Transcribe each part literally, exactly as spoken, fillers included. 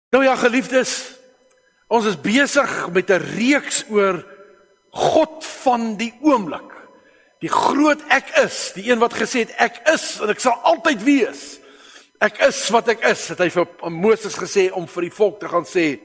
Nou ja, geliefdes, ons is besig met 'n reeks oor God van die oomblik. Die groot ek is, die een wat gesê het ek is en ek sal altyd wees. Ek is wat ek is, het hy vir Moses gesê om vir die volk te gaan sê.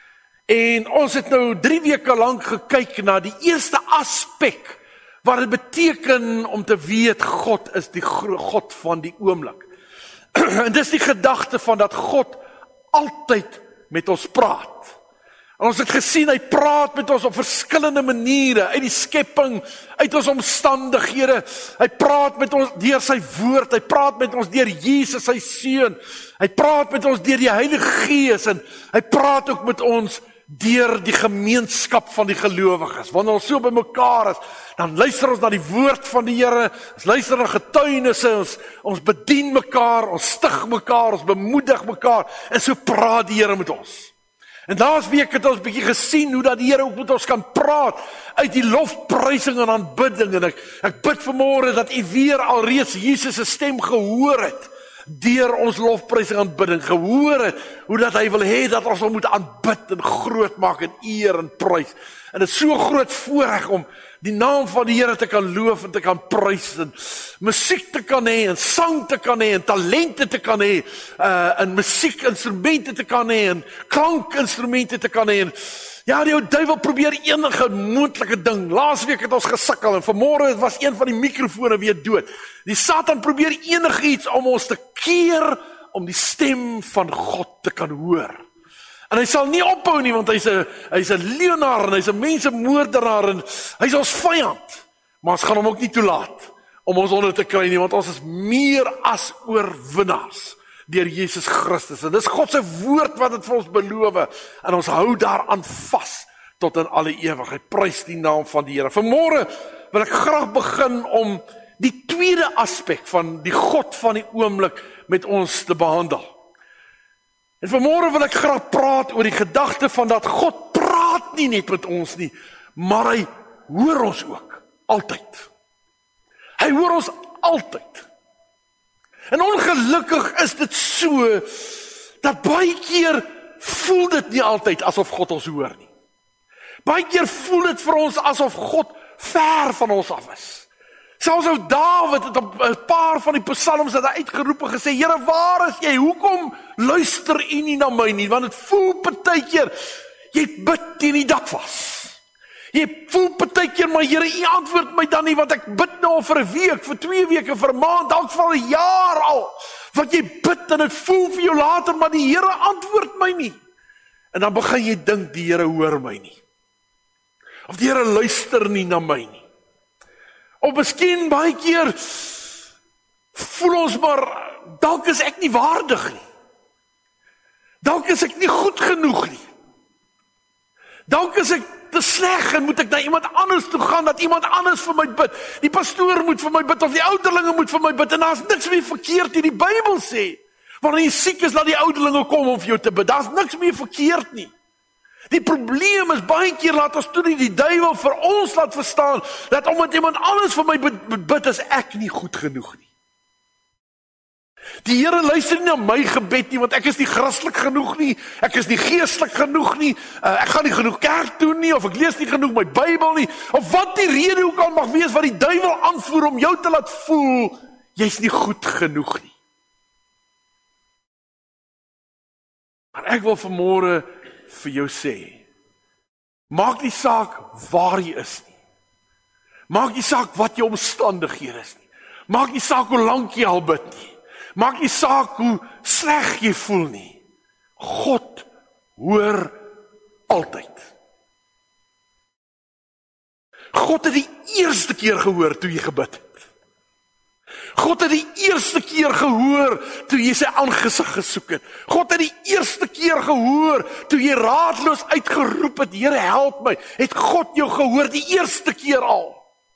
En ons het nou drie weke lank gekyk na die eerste aspek wat dit beteken om te weet God is die God van die oomblik. En dis die gedagte van dat God altyd met ons praat. En ons het gesien, hy praat met ons op verskillende maniere, uit die skepping, uit ons omstandighede, hy praat met ons deur sy woord, hy praat met ons deur Jesus, sy seun, hy praat met ons deur die Heilige Gees, en hy praat ook met ons deur die gemeenskap van die gelowiges. Wanneer ons so by mekaar is, dan luister ons na die woord van die Here, ons luister na getuienisse, ons, ons bedien mekaar, ons stig mekaar, ons bemoedig mekaar, en so praat die Here met ons. En laas week het ons bietjie gesien hoe dat die Here ook met ons kan praat uit die lofprysing en aanbidding, en ek, ek bid vanmôre dat u weer alreeds Jesus se stem gehoor het, deur ons lofprysing en aanbidding, gehoor het, hoe dat hy wil hê dat ons hom moet aanbid en groot maak en eer en prys. En dit is so groot voorreg om die naam van die Here te kan loof en te kan prys, en musiek te kan hê, en sang te kan hê, en talente te kan hê, uh, en musiekinstrumente te kan hê, en klankinstrumente te kan hê, en ja, die ou duiwel probeer enige moontlike ding. Laasweek het ons gesukkel, en vanmôre was een van die mikrofone weer dood. Die Satan probeer enigiets om ons te keer, om die stem van God te kan hoor. En hy sal nie ophou nie, want hy's 'n hy's 'n leienaar en hy's 'n mensemoordenaar en hy's ons vyand. Maar ons gaan hom ook nie toelaat om ons onder te kry nie, want ons is meer as oorwinnaars deur Jesus Christus. En dis God se woord wat dit vir ons beloof, en ons hou daaraan vas tot in alle ewigheid. Prys die naam van die Here. Vanmôre wil ek graag begin om die tweede aspek van die God van die oomblik met ons te behandel. En vanmôre wil ek graag praat oor die gedagte van dat God praat nie net met ons nie, maar hy hoor ons ook, altyd. Hy hoor ons altyd. En ongelukkig is dit so, dat baie keer voel dit nie altyd asof God ons hoor nie. Baie keer voel dit vir ons asof God ver van ons af is. Selfs ou Dawid het op 'n paar van die psalms het hy uitgeroep en gesê, Here, waar is jy? Hoekom luister u nie na my nie? Want dit voel partykeer, jy bid teen die dak vas. Jy voel partykeer, maar Here, u antwoord my dan nie, want ek bid nou al vir 'n week, vir twee weke, vir 'n maand, dalk vir 'n jaar al. Want jy bid en dit voel vir jou later, maar die Here antwoord my nie. En dan begin jy dink, die Here hoor my nie. Of die Here luister nie na my nie. Of miskien baie keer voel ons maar, dalk is ek nie waardig nie. Dalk is ek nie goed genoeg nie. Dalk is ek te sleg en moet ek na iemand anders toe gaan, dat iemand anders vir my bid. Die pastoor moet vir my bid, of die ouderlinge moet vir my bid, en daar is niks meer verkeerd nie. Die Bybel sê, wanneer jy siek is, laat die ouderlinge kom om vir jou te bid. Daar is niks meer verkeerd nie. Die probleem is, baie keer laat ons toe nie die duiwel vir ons laat verstaan, dat omdat iemand anders vir my bid, bid is ek nie goed genoeg nie. Die Here luister nie na my gebed nie, want ek is nie Christelik genoeg nie, ek is nie geestelik genoeg nie, uh, ek gaan nie genoeg kerk doen nie, of ek lees nie genoeg my Bybel nie, of wat die rede ook al mag wees, wat die duiwel aanvoer om jou te laat voel, jy's nie goed genoeg nie. Maar ek wil vanmôre vir jou sê, maak nie saak waar jy is nie, maak nie saak wat jou omstandighede is nie, maak nie saak hoe lank jy al bid nie, maak nie saak hoe sleg jy voel nie, God hoor altyd. God het die eerste keer gehoor toe jy gebid het. God het die eerste keer gehoor toe jy sy aangesig gesoek het. God het die eerste keer gehoor toe jy raadloos uitgeroep het, Here, help my. Het God jou gehoor die eerste keer al?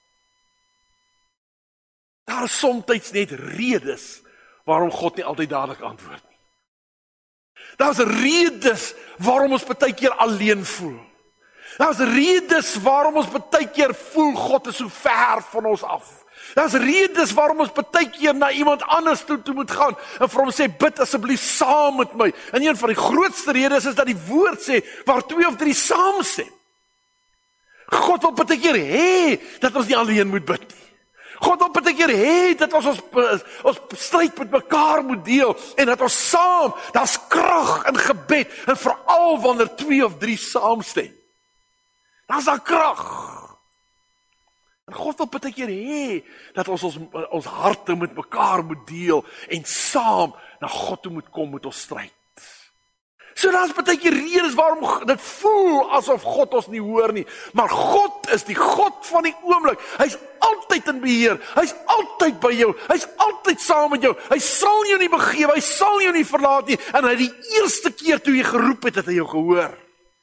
Daar is soms net redes waarom God nie altyd dadelik antwoord nie. Daar's redes waarom ons baie keer alleen voel. Daar's redes waarom ons baie keer voel God is so ver van ons af. Daar's redes waarom ons baie keer na iemand anders toe, toe moet gaan en vir hom sê, bid asseblief saam met my. En een van die grootste redes is dat die woord sê, waar twee of drie saamstem. God wil baie keer hê dat ons nie alleen moet bid nie. God wil baie keer hê dat ons ons, ons stryd met mekaar moet deel en dat ons saam, daar's krag in gebed en veral wanneer twee of drie saamstem. Daar's daar krag. En God wil baie keer hê dat ons, ons ons harte met mekaar moet deel en saam na God toe moet kom met ons stryd. So daar's baie keer redes waarom dit voel asof God ons nie hoor nie, maar God is die God van die oomblik. Hy's altyd in beheer. Hy's altyd by jou. Hy's altyd saam met jou. Hy sal jou nie begewe, hy sal jou nie verlaat nie. En hy die eerste keer toe jy geroep het, het hy jou gehoor.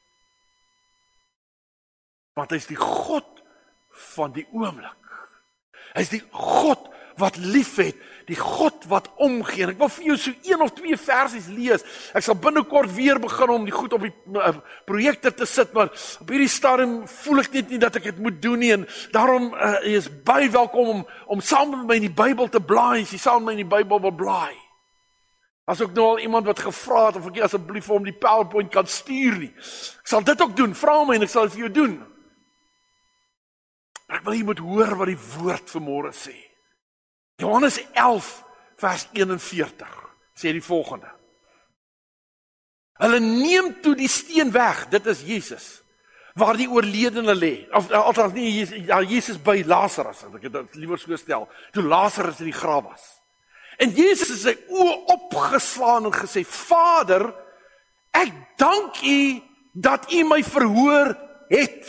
Want hy's die God van die oomblik. Hy's die God wat lief het, die God wat omgee. En ek wil vir jou so een of twee versies lees. Ek sal binnekort weer begin om die goed op die uh, projekte te sit, maar op hierdie stadium voel ek net nie dat ek dit moet doen nie, en daarom uh, is baie welkom om, om saam met my in die Bybel te blaai, as jy saam met my in die Bybel wil blaai. As ook nou al iemand wat gevra het, of ek asseblief vir hom die PowerPoint kan stuur nie. Ek sal dit ook doen, vra my en ek sal dit vir jou doen. Ek wil jy moet hoor wat die woord vanmôre sê. Johannes elf vers eenenveertig sê die volgende. Hulle neem toe die steen weg, dit is Jesus, waar die oorledene lê. Of althans nie Jesus, ja, Jesus by Lazarus, ek het dit liewer so stel, toe Lazarus in die graf was. En Jesus het sy oë opgeslaan en gesê, Vader, ek dank U dat U my verhoor het.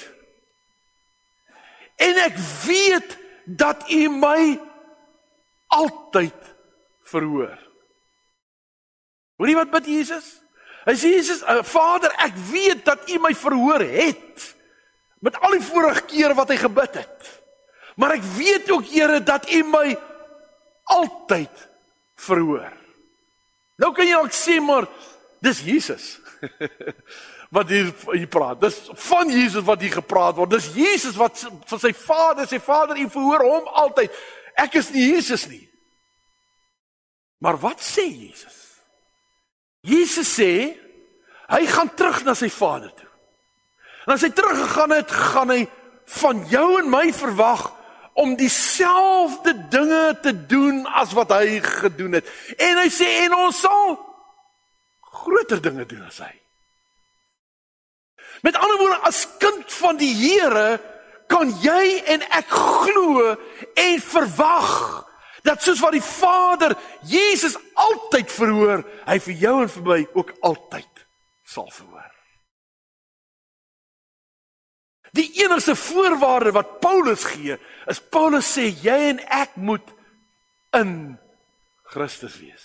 En ek weet dat U my altyd verhoor. Hoor jy wat bid Jesus? Hy sê Jesus, Vader, ek weet dat U my verhoor het, met al die vorige kere wat hy gebid het. Maar ek weet ook, Here, dat U my altyd verhoor. Nou kan jy ook sê, maar dis Jesus wat hier, hier praat. Dis van Jesus wat hier gepraat word. Dis Jesus wat van sy Vader sê, Vader, U verhoor hom altyd. Ek is nie Jesus nie. Maar wat sê Jesus? Jesus sê, hy gaan terug na sy Vader toe. En as hy teruggegaan het, gaan hy van jou en my verwag om dieselfde dinge te doen as wat hy gedoen het. En hy sê, en ons sal groter dinge doen as hy. Met ander woorde, as kind van die Here, kan jy en ek glo en verwag, dat soos wat die Vader Jesus altyd verhoor, hy vir jou en vir my ook altyd sal verhoor. Die enigste voorwaarde wat Paulus gee, is Paulus sê, jy en ek moet in Christus wees.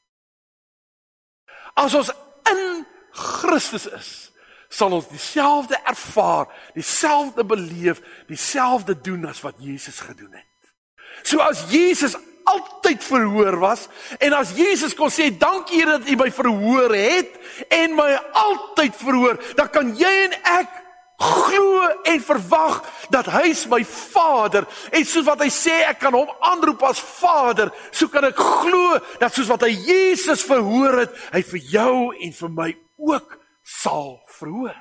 As ons in Christus is, sal ons dieselfde ervaar, dieselfde beleef, dieselfde doen as wat Jesus gedoen het. So as Jesus altyd verhoor was, en as Jesus kon sê, dankie Here dat U my verhoor het, en my altyd verhoor, dan kan jy en ek glo en verwag, dat hy is my Vader, en soos wat hy sê, ek kan hom aanroep as Vader, so kan ek glo, dat soos wat hy Jesus verhoor het, hy vir jou en vir my ook sal verhoor.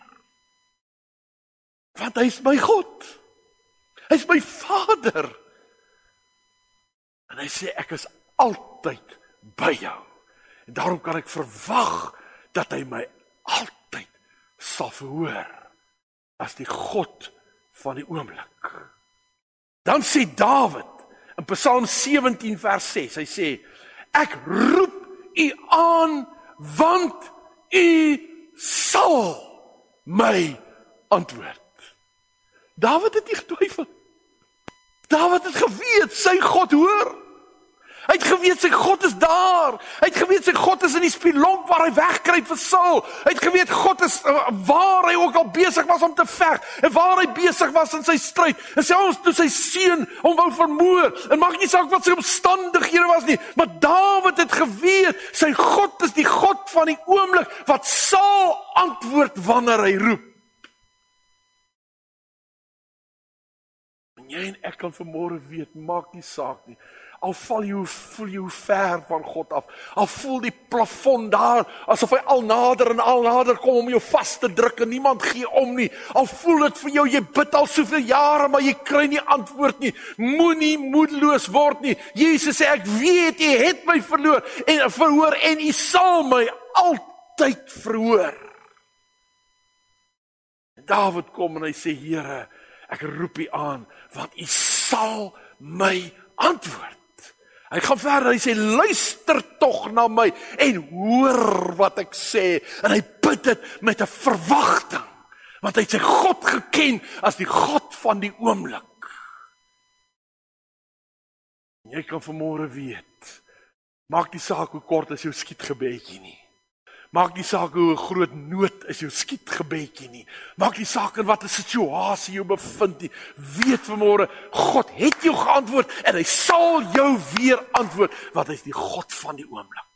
Want hy is my God, hy is my Vader, en hy sê, ek is altyd by jou. En daarom kan ek verwag, dat hy my altyd sal verhoor, as die God van die oomblik. Dan sê Dawid, in Psalm sewentien vers ses, hy sê, ek roep U aan, want U sal my antwoord. Dawid het nie getwyfel. Dawid het geweet, sy God hoor. Hy het geweet, sy God is daar. Hy het geweet, sy God is in die spilonk waar hy wegkruip vir Saul. Hy het geweet, God is waar hy ook al besig was om te veg, en waar hy besig was in sy stryd, en selfs toe sy seun hom wou vermoor, en maak nie saak wat sy omstandighede was nie, maar Dawid het geweet, sy God is die God van die oomblik, wat sal antwoord wanneer hy roep. En Jy en ek kan vanmôre weet, maak nie saak nie. Al val jy, voel jy hoe ver van God af. Al voel die plafon daar, asof hy al nader en al nader kom om jou vas te druk en niemand gee om nie. Al voel dit vir jou, jy bid al soveel jare, maar jy kry nie antwoord nie. Moenie moedeloos word nie. Jesus sê, ek weet, jy het my verloor en verhoor en jy sal my altyd verhoor. Dawid kom en hy sê, Here, ek roep U aan, want U sal my antwoord. Hy gaan verder, hy sê, luister tog na my en hoor wat ek sê. En hy bid dit met 'n verwagting, want hy het sy God geken as die God van die oomblik. Jy kan vanmôre weet, maak die saak hoe kort is jou skietgebedjie nie. Maak nie saak hoe groot nood is jou skietgebedjie nie. Maak nie saak in watter situasie jy bevind nie. Weet vanmôre, God het jou geantwoord en hy sal jou weer antwoord, want hy is die God van die oomblik.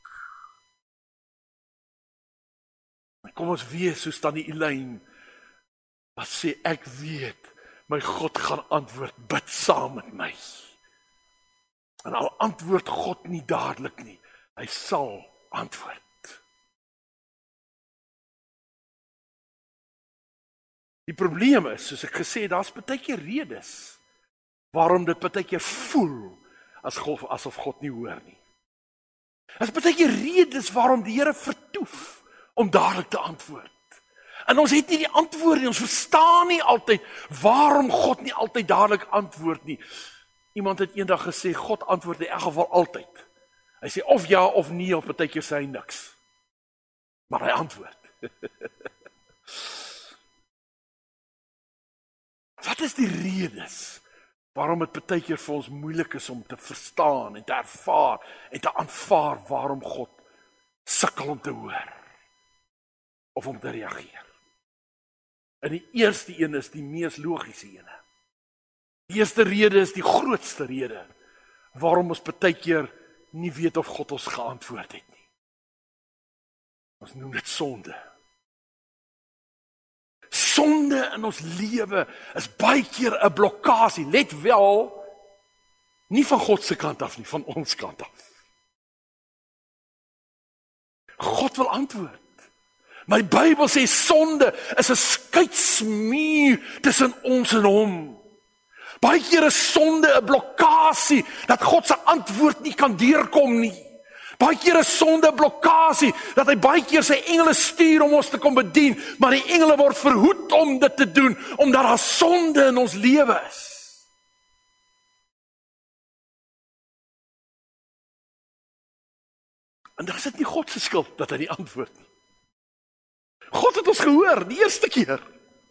Kom ons wees soos tannie Elaine, wat sê, ek weet, my God gaan antwoord, bid saam met my. En al antwoord God nie dadelik nie, hy sal antwoord. Die probleem is, soos ek gesê het, daar's baie keer redes waarom dit baie keer voel as God, asof God nie hoor nie. Daar's baie keer redes waarom die Here vertoef om dadelik te antwoord. En ons het nie die antwoord nie, ons verstaan nie altyd waarom God nie altyd dadelik antwoord nie. Iemand het eendag gesê, God antwoord in elk geval altyd. Hy sê of ja of nee, of baie keer sê hy niks. Maar hy antwoord. Wat is die redes waarom dit baie keer vir ons moeilik is om te verstaan en te ervaar en te aanvaar waarom God sukkel om te hoor of om te reageer? En die eerste een is die mees logiese ene. Die eerste rede is die grootste rede waarom ons baie keer nie weet of God ons geantwoord het nie. Ons noem dit sonde. Sonde in ons lewe is baie keer 'n blokkasie. Let wel, nie van God se kant af nie, van ons kant af. God wil antwoord. My Bybel sê sonde is 'n skeidsmuur tussen ons en hom. Baie keer is sonde 'n blokkasie dat God se antwoord nie kan deurkom nie. Baie keer is sonde 'n blokkasie dat hy baie keer sy engele stuur om ons te kom bedien, maar die engele word verhoed om dit te doen omdat daar sonde in ons lewe is. En dan is dit nie God se skuld dat hy nie antwoord nie. God het ons gehoor die eerste keer.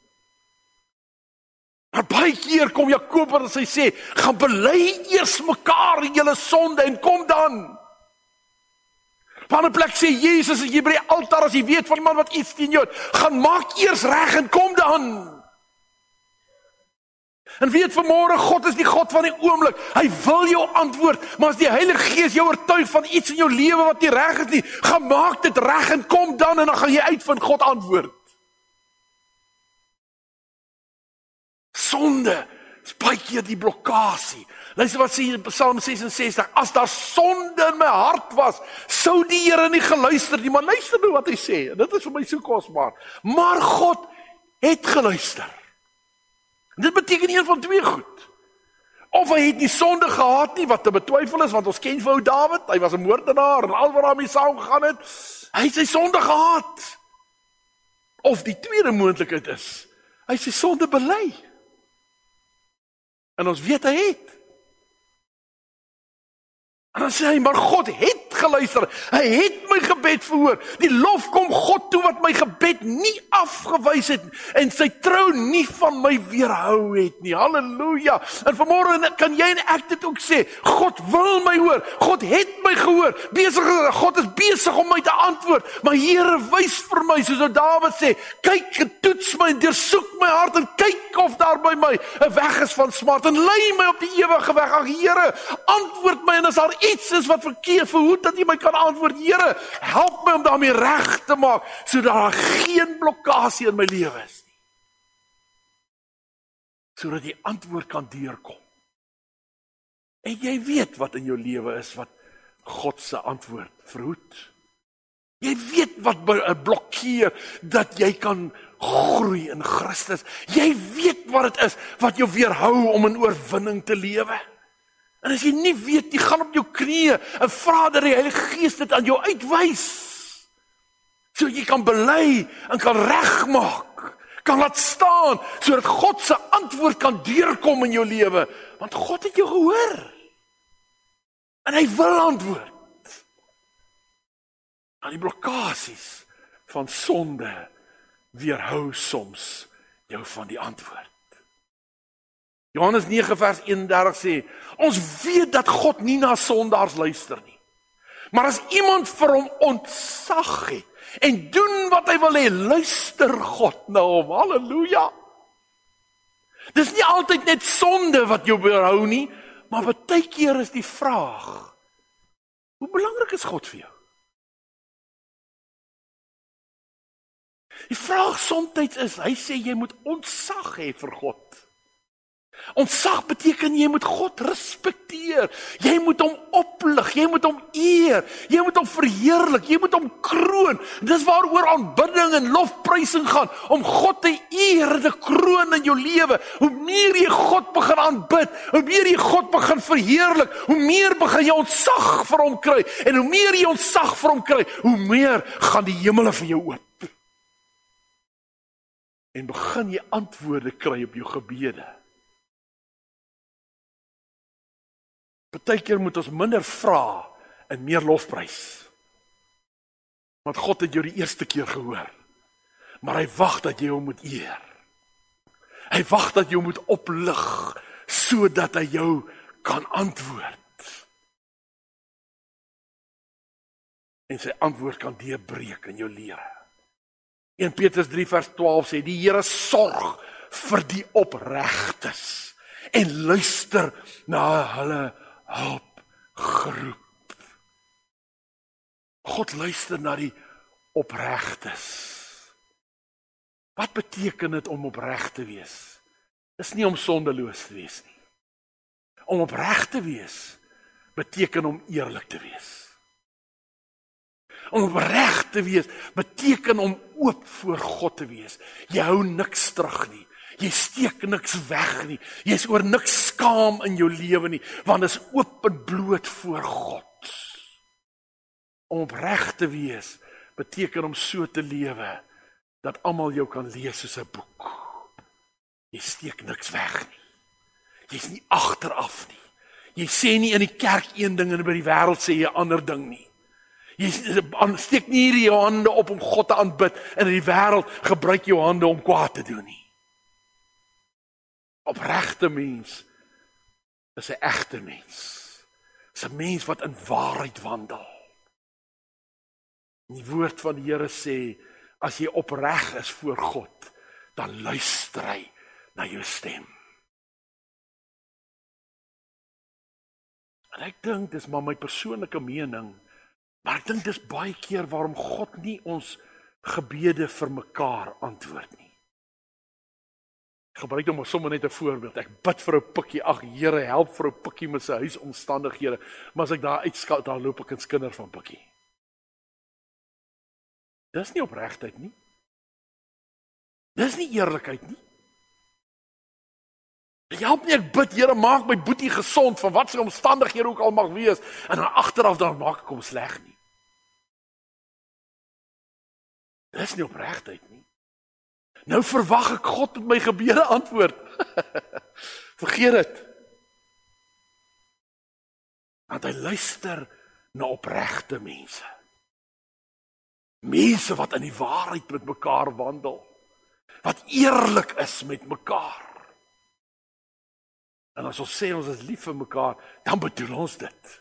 Maar baie keer kom Jakobus en hy sê, gaan bely eers mekaar julle sonde en kom dan. Op 'n ander plek sê Jesus, as jy by die altaar, as jy weet van iemand wat iets teen jou het, gaan maak eers reg en kom dan. En weet vanmôre, God is die God van die oomblik. Hy wil jou antwoord, maar as die Heilige Gees jou oortuig van iets in jou lewe wat nie reg is nie, gaan maak dit reg en kom dan, en dan gaan jy uitvind God antwoord. Sonde is baie keer die blokkasie. Luister wat sê in Psalm ses en ses, as daar sonde in my hart was, sou die Here nie geluister nie, maar luister nou wat hy sê, en dit is vir my so kosbaar. Maar God het geluister. En dit beteken een van twee goed. Of hy het nie sonde gehad nie, wat te betwyfel is, want ons ken vir ou Dawid, hy was 'n moordenaar, en al wat daarmee saamgegaan het, hy het sy sonde gehad. Of die tweede moontlikheid is, hy het sy sonde bely. En ons weet hy het. En dan sê hy, maar God het geluister, hy het my gebed verhoor. Die lof kom God toe wat my gebed nie afgewys het, en sy trou nie van my weerhou het nie. Halleluja. En vanmôre kan jy en ek dit ook sê, God wil my hoor, God het my gehoor, besig, God is besig om my te antwoord, maar Here wys vir my, soos Dawid sê, kyk, toets my en deursoek my hart, en kyk of daar by my 'n weg is van smart, en lei my op die ewige weg. Ag Here, antwoord my, en as daar iets is wat verkeerd, verhoed dat jy my kan antwoord. Here, help my om daarmee reg te maak, sodat daar geen blokkasie in my lewe is nie. sodat die antwoord kan deurkom. En jy weet wat in jou lewe is wat God se antwoord verhoed. Jy weet wat blokkeer dat jy kan groei in Christus. Jy weet wat dit is wat jou weerhou om in oorwinning te lewe. En as jy nie weet, jy gaan op jou knieë en vra dat die Heilige Gees dit aan jou uitwys. So jy kan bely en kan regmaak, kan laat staan, sodat God se antwoord kan deurkom in jou lewe. Want God het jou gehoor. En hy wil antwoord. Aan die blokkasies van sonde weerhou soms jou van die antwoord. Johannes nege vers eenendertig sê, ons weet dat God nie na sondaars luister nie. Maar as iemand vir hom ontzag het en doen wat hy wil hê, luister God na hom. Halleluja. Dis nie altyd net sonde wat jou weerhou nie, maar baie keer is die vraag, hoe belangrik is God vir jou? Die vraag soms is, hy sê jy moet ontzag hê vir God. Ontzag beteken jy moet God respekteer. Jy moet hom oplig, jy moet hom eer, jy moet hom verheerlik, jy moet hom kroon. Dis waaroor aanbidding en lofprysing gaan, om God te eer en te kroon in jou lewe. Hoe meer jy God begin aanbid, hoe meer jy God begin verheerlik, hoe meer begin jy ontzag vir hom kry, en hoe meer jy ontzag vir hom kry, hoe meer gaan die hemele vir jou oop. En begin jy antwoorde kry op jou gebede. Partykeer moet ons minder vra en meer lofprys. Want God het jou die eerste keer gehoor. Maar hy wag dat jy hom moet eer. Hy wag dat jy hom moet oplig, sodat hy jou kan antwoord. En sy antwoord kan deurbreek in jou lewe. Eerste Petrus drie vers twaalf sê, die Here sorg vir die opregtes en luister na hulle hulp geroep. God luister na die opregtes. Wat beteken dit om opreg te wees? Dis nie om sondeloos te wees nie. Om opreg te wees beteken om eerlik te wees. Om opreg te wees beteken om oop voor God te wees. Jy hou niks terug nie. Jy steek niks weg nie. Jy is oor niks skaam in jou lewe nie, want dit is oop en bloot voor God. Om opreg te wees beteken om so te lewe dat almal jou kan lees soos 'n boek. Jy steek niks weg nie. Jy's nie agteraf nie. Jy sê nie in die kerk een ding en by die wêreld sê jy 'n ander ding nie. Jy steek nie hierdie jou hande op om God te aanbid en in die wêreld gebruik jou hande om kwaad te doen nie. Opregte mens is 'n egte mens. Is 'n mens wat in waarheid wandel. Die woord van die Here sê, as jy opreg is voor God, dan luister hy na jou stem. En ek dink, dis maar my persoonlike mening, maar ek dink dis baie keer waarom God nie ons gebede vir mekaar antwoord nie. Ek gebruik nou maar sommer net 'n voorbeeld. Ek bid vir 'n pikkie, ag Here, help vir 'n pikkie met sy huisomstandighede, maar as ek daar uitskat, dan loop ek in skinder van pikkie. Dis nie opregtheid nie. Dis nie eerlikheid nie. Ek help nie, ek bid, Here, maak my boetie gesond, van wat sy omstandighede ook al mag wees, en dan agteraf dan maak ek hom sleg nie. Dis nie opregtheid nie. Nou verwag ek God met my gebede antwoord. Vergeet dit. Want hy luister na opregte mense. Mense wat in die waarheid met mekaar wandel. Wat eerlik is met mekaar. En as ons sê ons is lief vir mekaar, dan bedoel ons dit.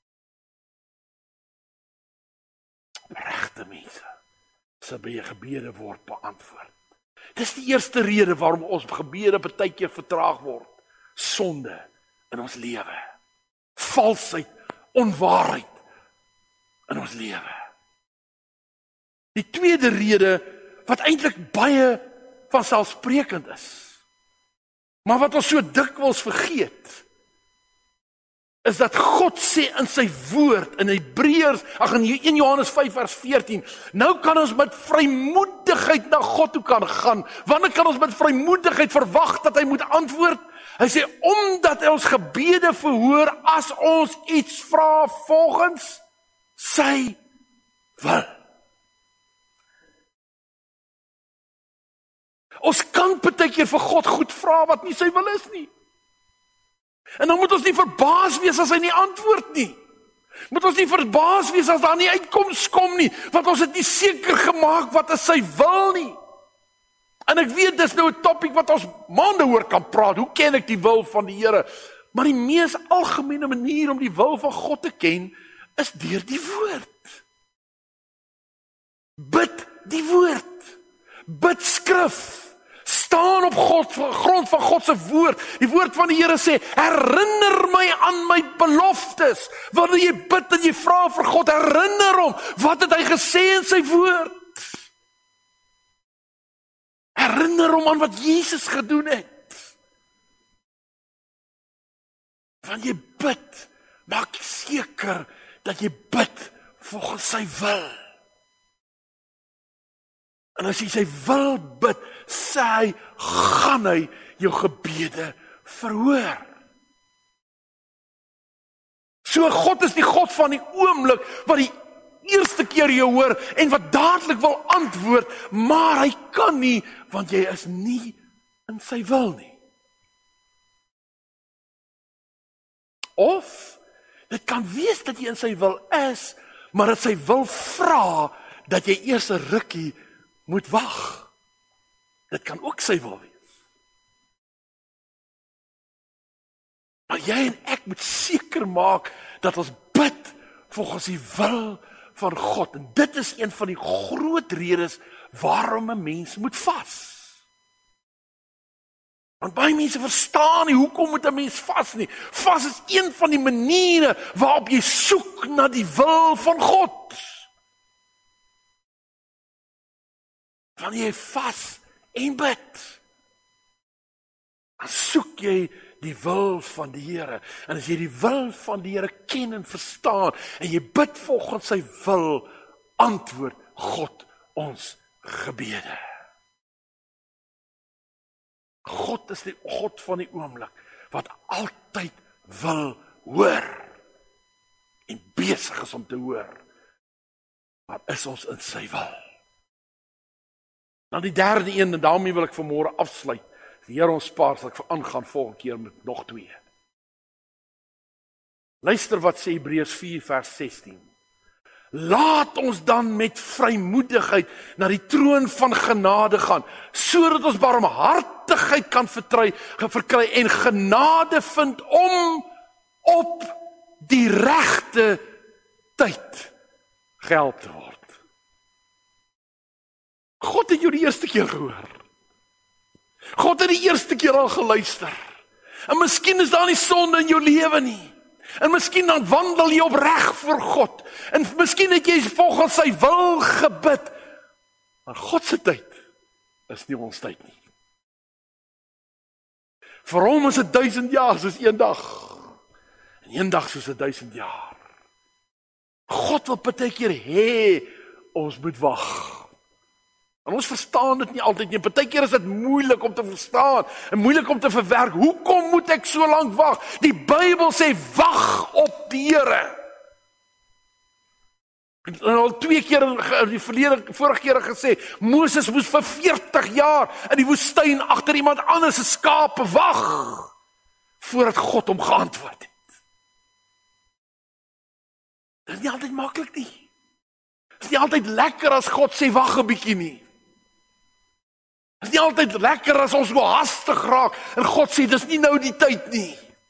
Opregte mense se gebede word beantwoord. Dis die eerste rede waarom ons gebede baie keer vertraag word. Sonde in ons lewe. Valsheid, onwaarheid in ons lewe. Die tweede rede wat eintlik baie vanselfsprekend is. Maar wat ons so dikwels vergeet, is dat God sê in sy woord, in Hebreërs, ag in een Johannes vyf vers veertien, nou kan ons met vrymoedigheid na God toe kan gaan. Wanneer kan ons met vrymoedigheid verwag dat hy moet antwoord? Hy sê, omdat hy ons gebede verhoor as ons iets vra volgens sy wil. Ons kan partykeer vir God goed vra wat nie sy wil is nie. En dan moet ons nie verbaas wees as hy nie antwoord nie. Moet ons nie verbaas wees as daar nie uitkoms kom nie, want ons het nie seker gemaak wat is sy wil nie. En ek weet, dis nou 'n topic wat ons maande oor kan praat, hoe ken ek die wil van die Here? Maar die mees algemene manier om die wil van God te ken, is deur die woord. Bid die woord. Bid skrif. Staan op God, grond van God se woord. Die woord van die Here sê, herinner my aan my beloftes. Wanneer jy bid en jy vra vir God, herinner hom, wat het hy gesê in sy woord? Herinner hom aan wat Jesus gedoen het. Wanneer jy bid, maak seker dat jy bid volgens sy wil. En as jy sy wil bid, sê hy, gaan hy jou gebede verhoor. So God is die God van die oomblik, wat die eerste keer jou hoor, en wat dadelik wil antwoord, maar hy kan nie, want jy is nie in sy wil nie. Of, dit kan wees dat jy in sy wil is, maar dat sy wil vra, dat jy eers 'n rukkie moet wag. Dit kan ook sy wil wees. Maar jy en ek moet seker maak, dat ons bid, volgens die wil van God. En dit is een van die groot redes, waarom 'n mens moet vas. Want baie mense verstaan nie, hoekom moet 'n mens vas nie? Vas is een van die maniere, waarop jy soek na die wil van God. Wanneer jy vas en bid, dan soek jy die wil van die Here. En as jy die wil van die Here ken en verstaan, en jy bid volgens sy wil, antwoord God ons gebede. God is die God van die oomblik, wat altyd wil hoor, en besig is om te hoor, maar is ons in sy wil. Dan die derde een, en daarmee wil ek vanmôre afsluit. Die Here ons spaar, sal ek vir aangaan volgende keer met nog twee. Luister wat sê Hebreërs vier vers sestien. Laat ons dan met vrymoedigheid na die troon van genade gaan, sodat ons barmhartigheid kan verkry, verkry en genade vind om op die regte tyd gehelp te word. God het jou die eerste keer gehoor. God het die eerste keer al geluister. En miskien is daar nie sonde in jou lewe nie. En miskien dan wandel jy opreg voor God. En miskien het jy volgens sy wil gebid. Maar God se tyd is nie ons tyd nie. Vir hom is dit duisend jaar soos een dag. En een dag soos 'n duisend jaar. God wil partykeer hê ons moet wag. En ons verstaan dit nie altyd nie. Partykeer is dit moeilik om te verstaan en moeilik om te verwerk. Hoekom moet ek so lank wag? Die Bybel sê wag op die Here. En al twee keer in die verlede vorige keer gesê, Moses moes vir veertig jaar in die woestyn agter iemand anders se skape wag voordat God hom geantwoord het. Dit is nie altyd maklik nie. Dit is nie altyd lekker as God sê wag 'n bietjie nie. Dit is nie altyd lekker as ons so hastig raak en God sê dis nie nou die tyd nie.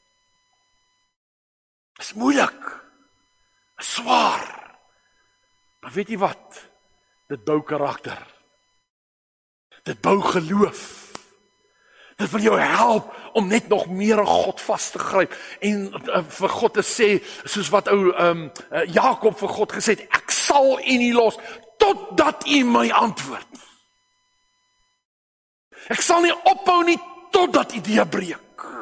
Dit is moeilik. Dit is swaar. Maar weet jy wat? Dit bou karakter. Dit bou geloof. Dit wil jou help om net nog meer aan God vas te gryp en uh, vir God te sê, soos wat ou um, uh, Jakob vir God gesê het, ek sal u nie los totdat u my antwoord. Ek sal nie ophou nie totdat die deurbreek.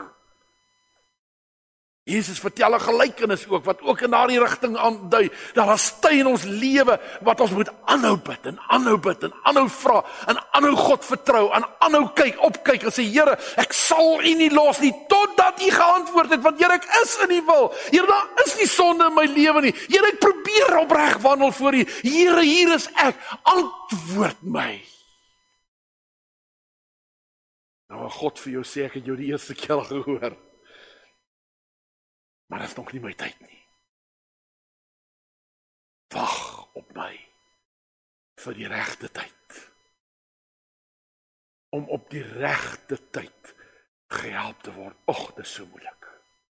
Jesus vertel 'n gelykenis ook, wat ook in daardie rigting aandui, dat daar tye in ons lewe, wat ons moet aanhou bid, en aanhou bid, en aanhou vra, en aanhou God vertrou, en aanhou kyk, opkyk, en sê, Here, ek sal U nie los nie, totdat U geantwoord het, want Here, ek is in U wil. Here, daar is nie sonde in my lewe nie. Here, ek probeer opreg wandel voor U. Here, hier is ek, antwoord my. Nou, God vir jou sê, ek het jou die eerste keer al gehoor. Maar dit is nog nie my tyd nie. Wag op my vir die regte tyd. Om op die regte tyd gehelp te word. Och, dit is so moeilik.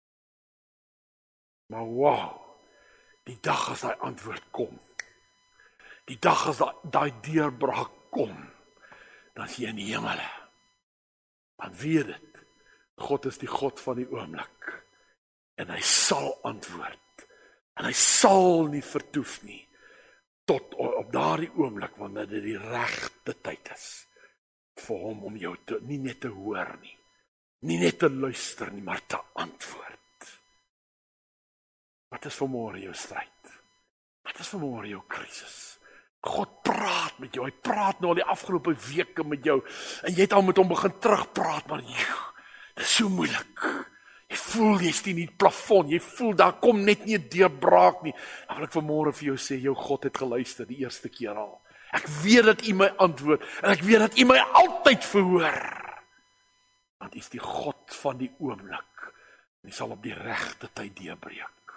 Maar wow, die dag as daai antwoord kom, die dag as daai deurbraak kom, dan is jy in die hemel. Want weet dit, God is die God van die oomblik. En hy sal antwoord. En hy sal nie vertoef nie. Tot op daardie oomblik, wanneer dit die regte tyd is. Vir hom om jou te, nie net te hoor nie. Nie net te luister nie, maar te antwoord. Wat is vanmôre jou stryd? Wat is vanmôre jou krisis? God praat met jou. Hy praat nou al die afgelope weke met jou. En jy het al met hom begin terugpraat, maar joh, dit is so moeilik. Jy voel jy steen in die plafon, jy voel daar kom net nie 'n deurbraak nie. Dan wil ek vanmôre vir jou sê, jou God het geluister die eerste keer al. Ek weet dat U my antwoord, en ek weet dat U my altyd verhoor. Want U is die God van die oomblik, en U sal op die regte tyd deurbreek.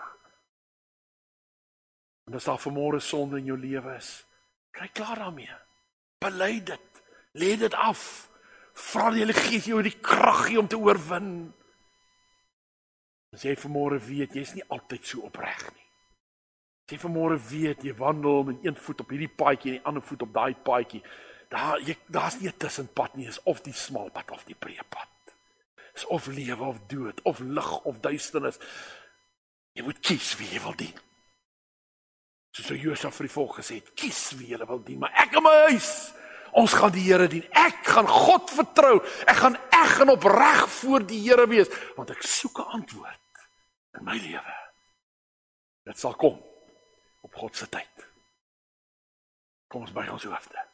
En as daar vanmôre sonde in jou lewe is, kry klaar daarmee. Bely dit, lê dit af. Vra die Heilige Gees jou die krag gee om te oorwin. As jy vanmôre weet, jy is nie altyd so opreg nie. As jy vanmôre weet, jy wandel met een voet op hierdie paadjie en die ander voet op daai paadjie, daar jy, daar's nie 'n tussenpad nie, is of die smal pad of die breë pad. Is of lewe of dood, of lig of duisternis. Jy moet kies wie jy wil dien. Soos Josef vir die volk gesê het, kies wie jy wil dien, maar ek in my huis, ons gaan die Here dien. Ek gaan God vertrou. Ek gaan eg en opreg voor die Here wees, want ek soek 'n antwoord in my lewe. Dit sal kom op God se tyd. Kom ons buig ons hoofde.